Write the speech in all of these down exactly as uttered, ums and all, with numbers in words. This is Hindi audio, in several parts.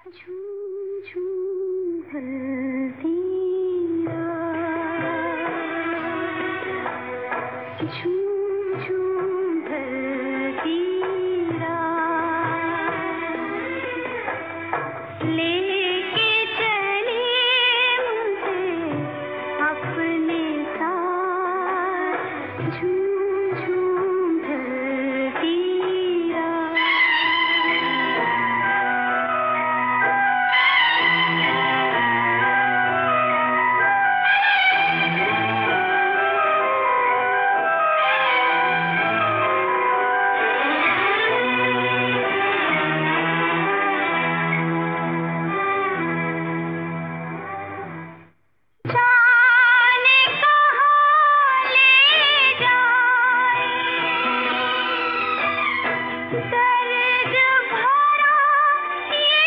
झूम झूम ढलती रात, झूम झूम ढलती रात, लेके चली मुझे अपने साथ, झूम झूम ढलती रात। दर्द भरा ये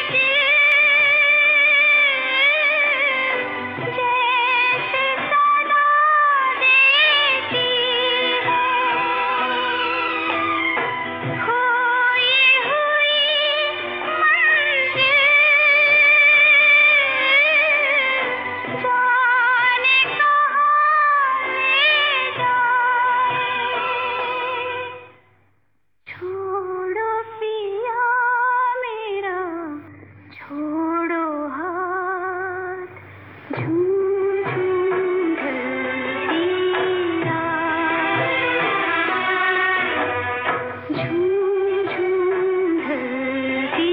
दिल जैसे सदा देती है, खोई हुई मंजिल जाने कहाँ ले जाए। छोड़ो पिया मेरा, छोड़ो हाथ, झूम झूम ढलती रात, झूम झूम ढलती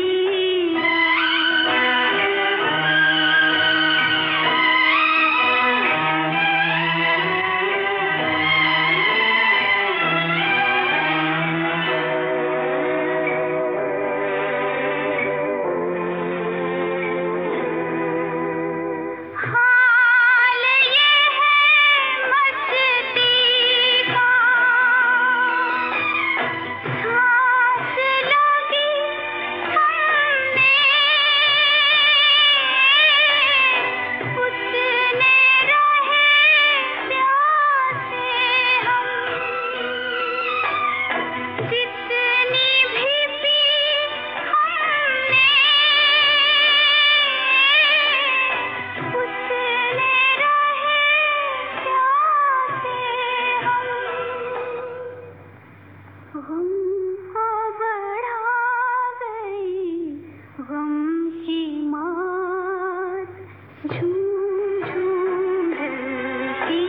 गम को बढ़ा गई गम की मात, झूम झूम ढलती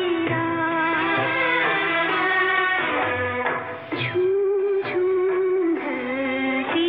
रात, झूम झूम ढलती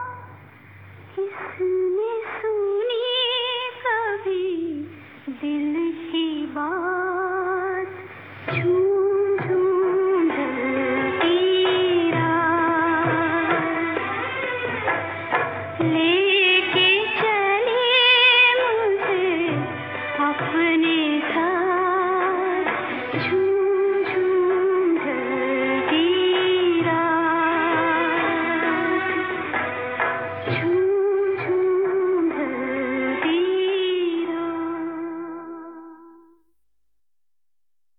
दिल